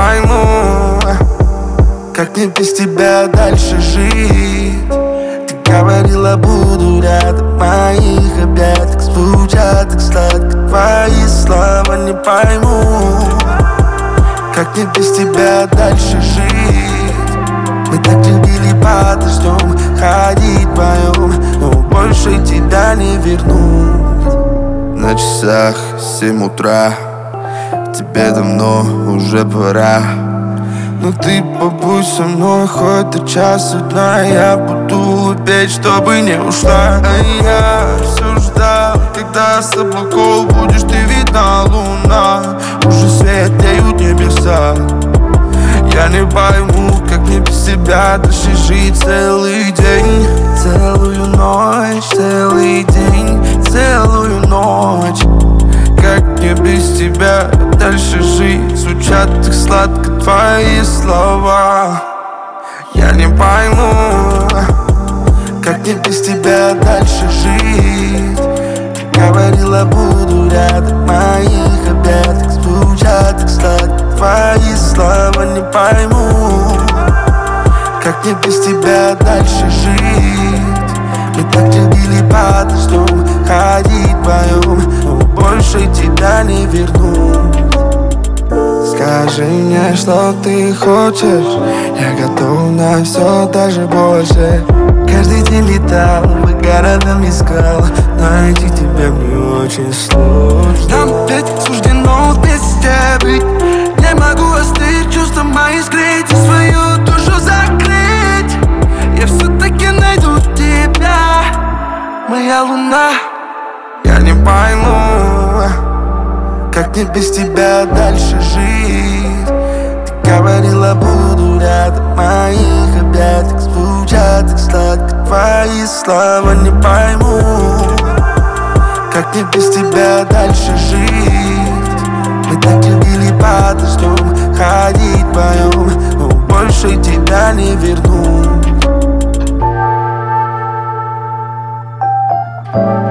пойму, как мне без тебя дальше жить. Ты говорила, буду рядом, моих объятиях звучат так сладко твои слова. Не пойму, как мне без тебя дальше жить. Мы так любили под дождем ходить вдвоем, но больше тебя не вернуть. На часах 7 утра, тебе давно уже пора. Но ты побудь со мной хоть до часа дня. Я буду петь, чтобы не ушла. А я все ждал, когда с облаков будешь ты видна, луна. Уже светлеют небеса. Я не пойму, как мне без тебя дальше жить целый день. Целую ночь, целый день, целую ночь. Как мне без тебя дальше жить? Звучат так сладко твои слова. Я не пойму, как мне без тебя дальше жить. Ты говорила, буду рядом, моих объятиях звучат так сладко твои слова. Не пойму, как мне без тебя дальше жить. Мы так любили под дождем ходить вдвоем, но больше тебя не вернуть. Скажи мне, что ты хочешь, я готов на все, даже больше. Каждый день летал, по городам искал, найти тебя мне очень сложно. Нам ведь суждено вместе быть. Не могу остыть, чувства мои скрыть и свою душу закрыть. Я все-таки найду тебя, моя луна. Я не пойму, как мне без тебя дальше жить. Ты говорила, буду рядом, моих объятиях звучат так сладко твои слова. Не пойму, как мне без тебя дальше жить. Мы так любили под дождем ходить вдвоем, но больше тебя не вернуть.